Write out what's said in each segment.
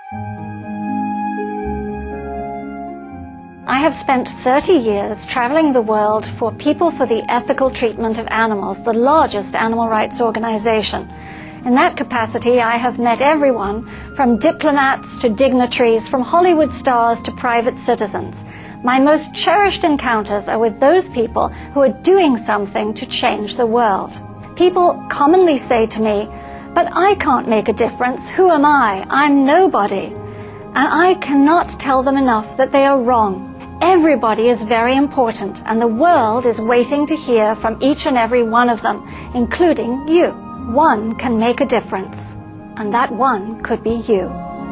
I have spent 30 years traveling the world for People for the Ethical Treatment of Animals, the largest animal rights organization. In that capacity, I have met everyone from diplomats to dignitaries, from Hollywood stars to private citizens. My most cherished encounters are with those people who are doing something to change the world. People commonly say to me, "But I can't make a difference. Who am I? I'm nobody." And I cannot tell them enough that they are wrong. Everybody is very important, and the world is waiting to hear from each and every one of them, including you. One can make a difference, and that one could be you.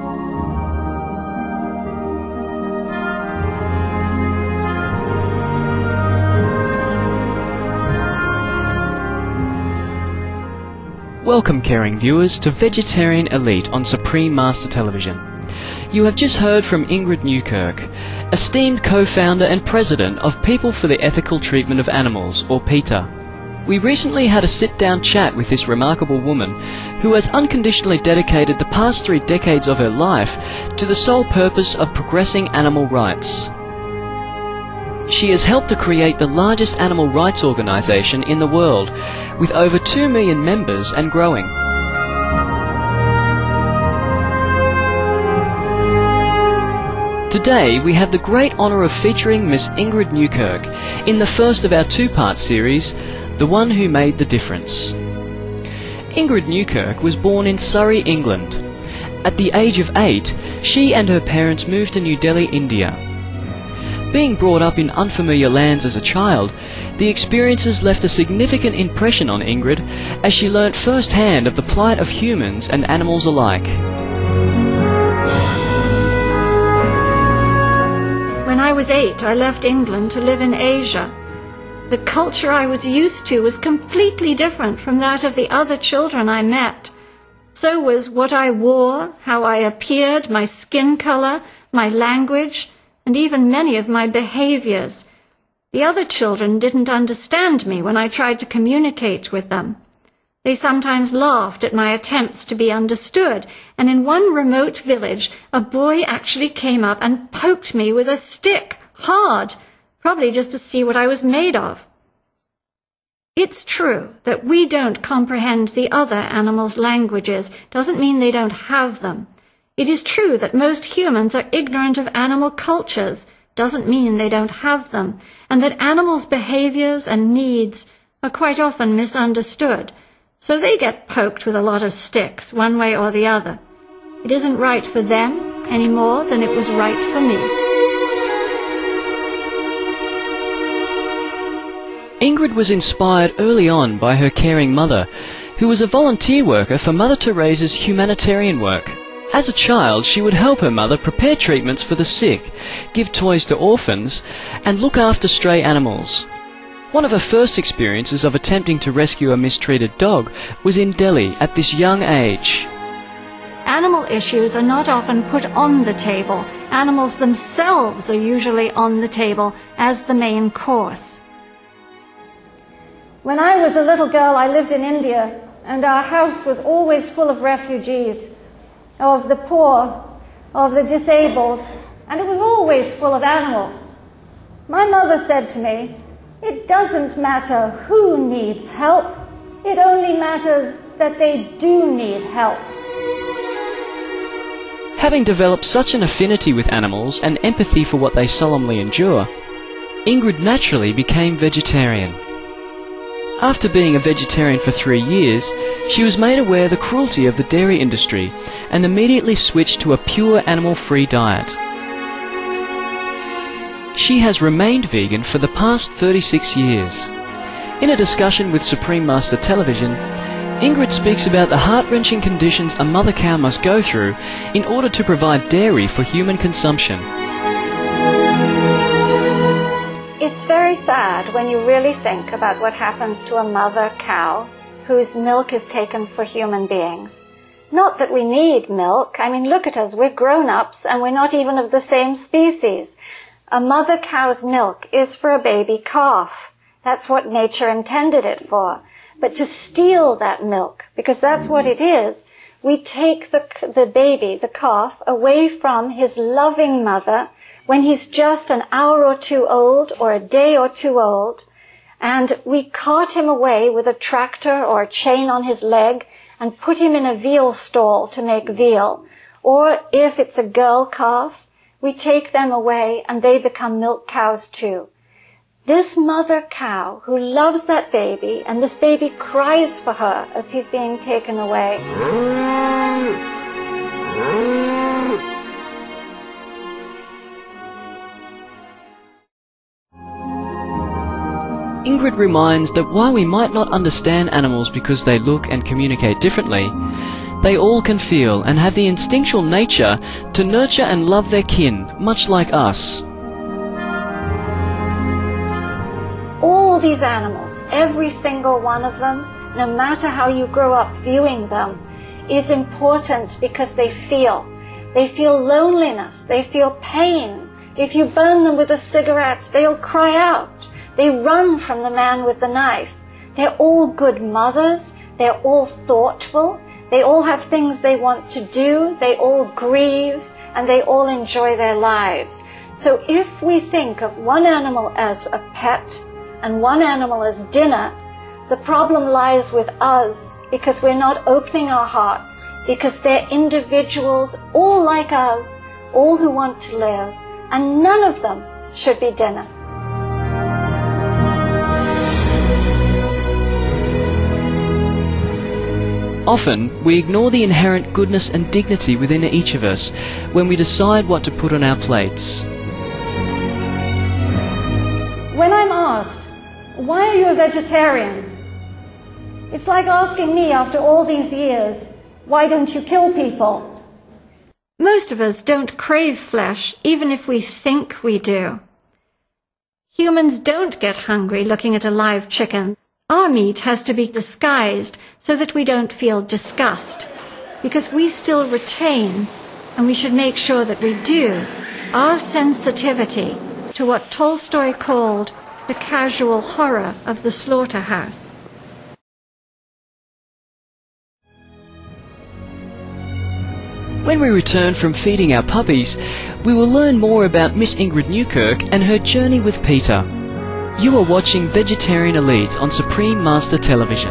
Welcome, caring viewers, to Vegetarian Elite on Supreme Master Television. You have just heard from Ingrid Newkirk, esteemed co-founder and president of People for the Ethical Treatment of Animals, or PETA. We recently had a sit-down chat with this remarkable woman who has unconditionally dedicated the past 3 decades of her life to the sole purpose of progressing animal rights. She has helped to create the largest animal rights organization in the world, with over 2 million members and growing. Today, we have the great honour of featuring Miss Ingrid Newkirk in the first of our 2-part series, The One Who Made the Difference. Ingrid Newkirk was born in Surrey, England. At the age of 8, she and her parents moved to New Delhi, India. Being brought up in unfamiliar lands as a child, the experiences left a significant impression on Ingrid as she learnt firsthand of the plight of humans and animals alike. When I was 8, I left England to live in Asia. The culture I was used to was completely different from that of the other children I met. So was what I wore, how I appeared, my skin color, my language, and even many of my behaviors. The other children didn't understand me when I tried to communicate with them. They sometimes laughed at my attempts to be understood, and in one remote village, a boy actually came up and poked me with a stick, hard, probably just to see what I was made of. It's true that we don't comprehend the other animals' languages. Doesn't mean they don't have them. It is true that most humans are ignorant of animal cultures. Doesn't mean they don't have them. And that animals' behaviors and needs are quite often misunderstood. So they get poked with a lot of sticks, one way or the other. It isn't right for them any more than it was right for me. Ingrid was inspired early on by her caring mother, who was a volunteer worker for Mother Teresa's humanitarian work. As a child, she would help her mother prepare treatments for the sick, give toys to orphans, and look after stray animals. One of her first experiences of attempting to rescue a mistreated dog was in Delhi at this young age. Animal issues are not often put on the table. Animals themselves are usually on the table as the main course. When I was a little girl, I lived in India, and our house was always full of refugees, of the poor, of the disabled, and it was always full of animals. My mother said to me, "It doesn't matter who needs help, it only matters that they do need help." Having developed such an affinity with animals and empathy for what they solemnly endure, Ingrid naturally became vegetarian. After being a vegetarian for 3 years, she was made aware of the cruelty of the dairy industry and immediately switched to a pure animal-free diet. She has remained vegan for the past 36 years. In a discussion with Supreme Master Television, Ingrid speaks about the heart-wrenching conditions a mother cow must go through in order to provide dairy for human consumption. It's very sad when you really think about what happens to a mother cow whose milk is taken for human beings. Not that we need milk. I mean, look at us. We're grown-ups and we're not even of the same species. A mother cow's milk is for a baby calf. That's what nature intended it for. But to steal that milk, because that's what it is, we take the baby, the calf, away from his loving mother when he's just an hour or two old or a day or two old, and we cart him away with a tractor or a chain on his leg and put him in a veal stall to make veal. Or if it's a girl calf, we take them away and they become milk cows too. This mother cow who loves that baby, and this baby cries for her as he's being taken away. Ingrid reminds that while we might not understand animals because they look and communicate differently, they all can feel and have the instinctual nature to nurture and love their kin, much like us. All these animals, every single one of them, no matter how you grow up viewing them, is important because they feel. They feel loneliness, they feel pain. If you burn them with a cigarette, they'll cry out. They run from the man with the knife. They're all good mothers, they're all thoughtful, they all have things they want to do, they all grieve, and they all enjoy their lives. So if we think of one animal as a pet and one animal as dinner, the problem lies with us because we're not opening our hearts, because they're individuals all like us, all who want to live, and none of them should be dinner. Often, we ignore the inherent goodness and dignity within each of us when we decide what to put on our plates. When I'm asked, why are you a vegetarian? It's like asking me after all these years, why don't you kill people? Most of us don't crave flesh, even if we think we do. Humans don't get hungry looking at a live chicken. Our meat has to be disguised so that we don't feel disgust, because we still retain, and we should make sure that we do, our sensitivity to what Tolstoy called the casual horror of the slaughterhouse. When we return from feeding our puppies, we will learn more about Miss Ingrid Newkirk and her journey with Peter. You are watching Vegetarian Elite on Supreme Master Television.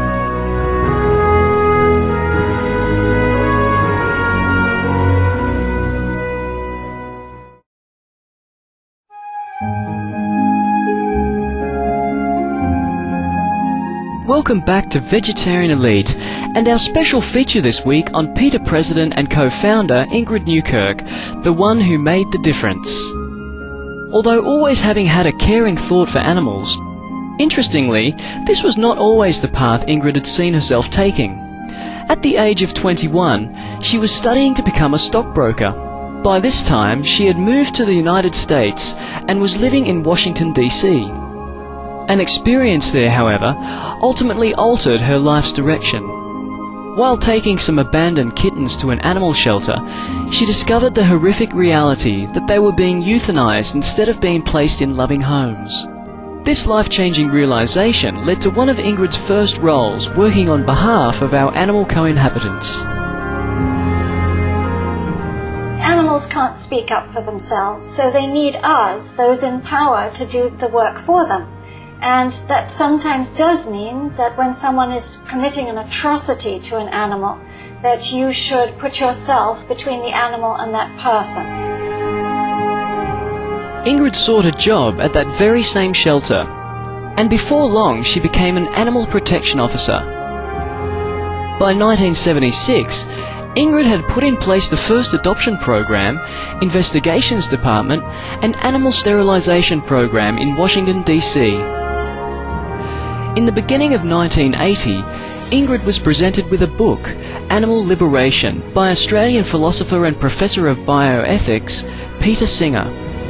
Welcome back to Vegetarian Elite and our special feature this week on Peter President and co-founder Ingrid Newkirk, the one who made the difference. Although always having had a caring thought for animals, interestingly, this was not always the path Ingrid had seen herself taking. At the age of 21, she was studying to become a stockbroker. By this time, she had moved to the United States and was living in Washington, D.C. An experience there, however, ultimately altered her life's direction. While taking some abandoned kittens to an animal shelter, she discovered the horrific reality that they were being euthanized instead of being placed in loving homes. This life-changing realization led to one of Ingrid's first roles working on behalf of our animal co-inhabitants. Animals can't speak up for themselves, so they need us, those in power, to do the work for them. And that sometimes does mean that when someone is committing an atrocity to an animal, that you should put yourself between the animal and that person. Ingrid sought a job at that very same shelter, and before long she became an animal protection officer. By 1976, Ingrid had put in place the first adoption program, investigations department, and animal sterilization program in Washington, D.C. In the beginning of 1980, Ingrid was presented with a book, Animal Liberation, by Australian philosopher and professor of bioethics, Peter Singer.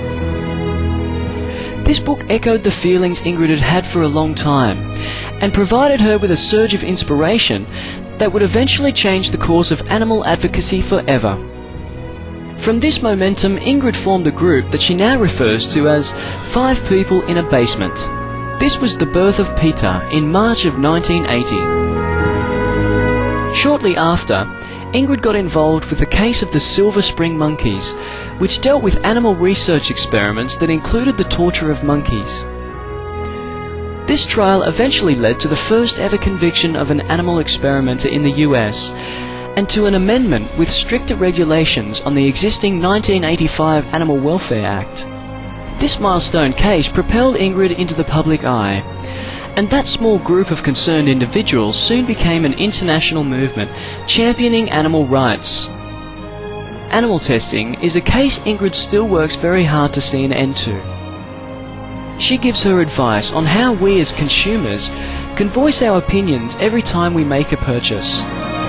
This book echoed the feelings Ingrid had had for a long time, and provided her with a surge of inspiration that would eventually change the course of animal advocacy forever. From this momentum, Ingrid formed a group that she now refers to as 5 People in a Basement. This was the birth of Peter in March of 1980. Shortly after, Ingrid got involved with the case of the Silver Spring monkeys, which dealt with animal research experiments that included the torture of monkeys. This trial eventually led to the first ever conviction of an animal experimenter in the US, and to an amendment with stricter regulations on the existing 1985 Animal Welfare Act. This milestone case propelled Ingrid into the public eye, and that small group of concerned individuals soon became an international movement championing animal rights. Animal testing is a case Ingrid still works very hard to see an end to. She gives her advice on how we as consumers can voice our opinions every time we make a purchase.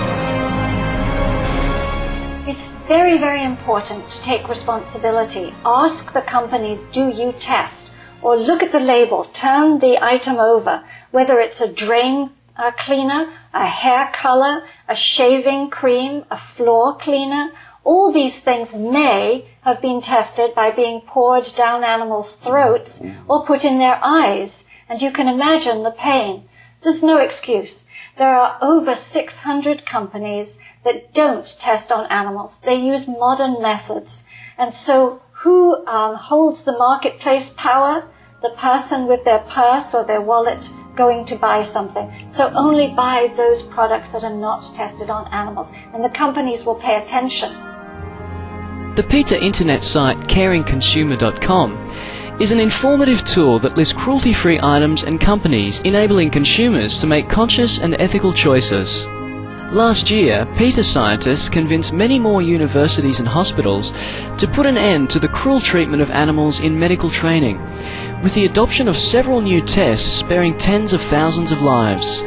It's very, very important to take responsibility. Ask the companies, do you test? Or look at the label, turn the item over, whether it's a drain cleaner, a hair color, a shaving cream, a floor cleaner. All these things may have been tested by being poured down animals' throats or put in their eyes, and you can imagine the pain. There's no excuse. There are over 600 companies that don't test on animals. They use modern methods. And so who holds the marketplace power? The person with their purse or their wallet going to buy something. So only buy those products that are not tested on animals, and the companies will pay attention. The PETA internet site caringconsumer.com is an informative tool that lists cruelty-free items and companies, enabling consumers to make conscious and ethical choices. Last year, PETA scientists convinced many more universities and hospitals to put an end to the cruel treatment of animals in medical training, with the adoption of several new tests sparing tens of thousands of lives.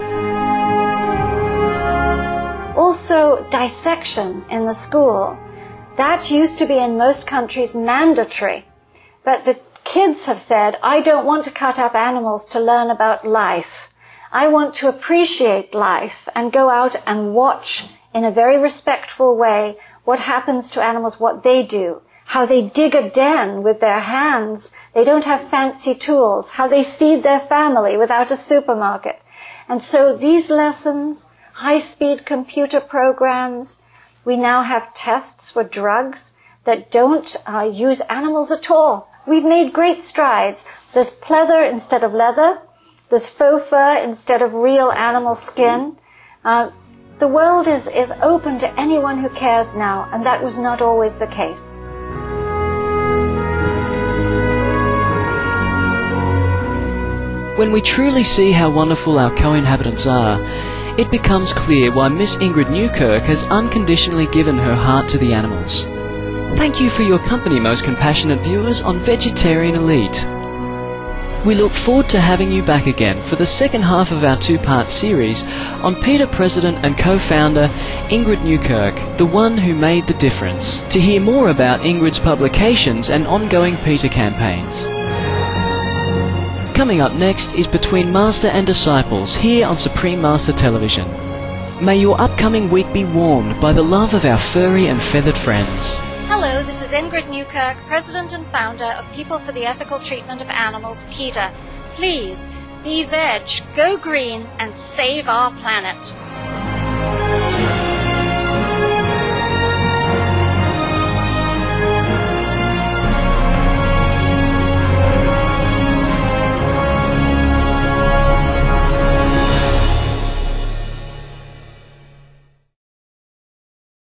Also, dissection in the school. That used to be in most countries mandatory, but the kids have said, I don't want to cut up animals to learn about life. I want to appreciate life and go out and watch in a very respectful way what happens to animals, what they do, how they dig a den with their hands. They don't have fancy tools, how they feed their family without a supermarket. And so these lessons, high-speed computer programs, we now have tests for drugs that don't use animals at all. We've made great strides. There's pleather instead of leather. There's faux fur instead of real animal skin. The world is open to anyone who cares now, and that was not always the case. When we truly see how wonderful our co-inhabitants are, it becomes clear why Miss Ingrid Newkirk has unconditionally given her heart to the animals. Thank you for your company, most compassionate viewers on Vegetarian Elite. We look forward to having you back again for the second half of our two-part series on PETA President and co-founder Ingrid Newkirk, the one who made the difference, to hear more about Ingrid's publications and ongoing PETA campaigns. Coming up next is Between Master and Disciples here on Supreme Master Television. May your upcoming week be warmed by the love of our furry and feathered friends. Hello, this is Ingrid Newkirk, President and Founder of People for the Ethical Treatment of Animals, PETA. Please, be veg, go green, and save our planet.